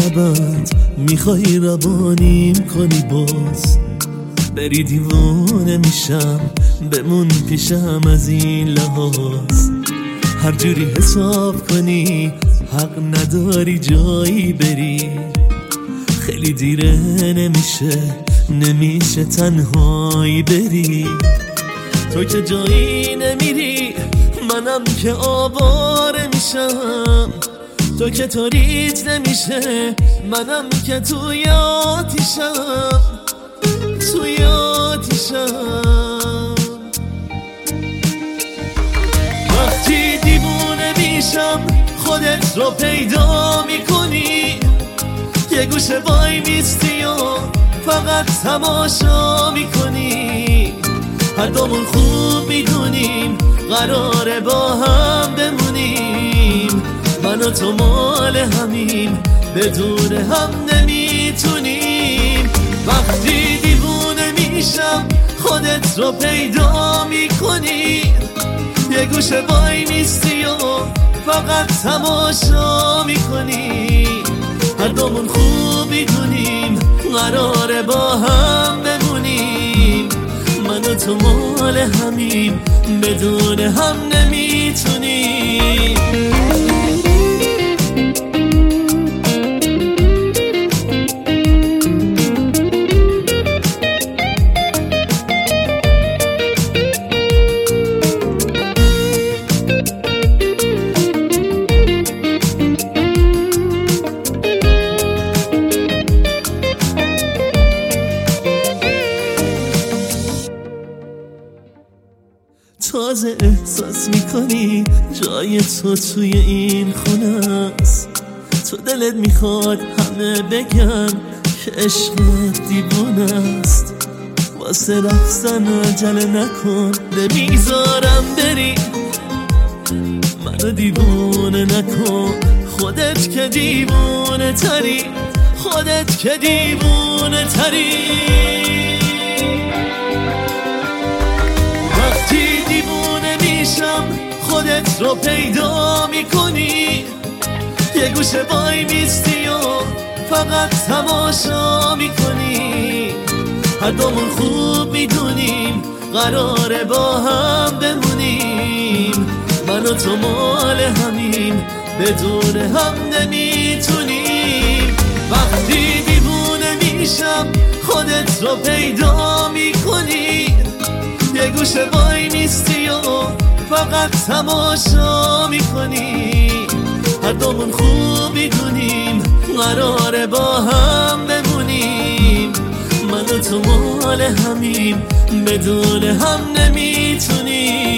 لبت میخوای روانیم کنی باز بری دیوانه میشم بمون پیشم از این لحاظ هر جوری حساب کنی حق نداری جایی بری خیلی دیره نمیشه تنهایی بری تو که جایی نمیری منم که آواره میشم تو که تاریت نمیشه منم که توی آتیشم وقتی دیوونه میشم خودت رو پیدا میکنی یه گوشه وای میستی و فقط تماشا میکنی هر دومون خوب میدونیم قراره با هم بمونیم من و تو مال همیم بدون هم نمیتونیم وقتی دیوونه میشم خودت رو پیدا میکنی یه گوشه وای میستی و فقط تماشا میکنی هر دومون خوب میدونیم قراره با هم بمونیم من و تو مال همیم بدون هم نمیتونیم تازه احساس میکنی جای تو توی این خونه است تو دلت میخواد همه بگن که عشقت دیوونه است واسه رفتن عجله نکن نمیذارم بری منو دیوونه نکن خودت که دیوونه تری خودت رو پیدا میکنی یه گوشه وای میستی و فقط تماشا میکنی هر دومون خوب میدونیم قراره با هم بمونیم من و تو مال همیم بدون هم نمیتونیم وقتی دیوونه میشم خودت رو پیدا میکنی یه گوشه وای میستی و فقط تماشا میکنی هر دومون خوب میدونیم قراره با هم بمونیم من و تو مال همیم بدون هم نمیتونیم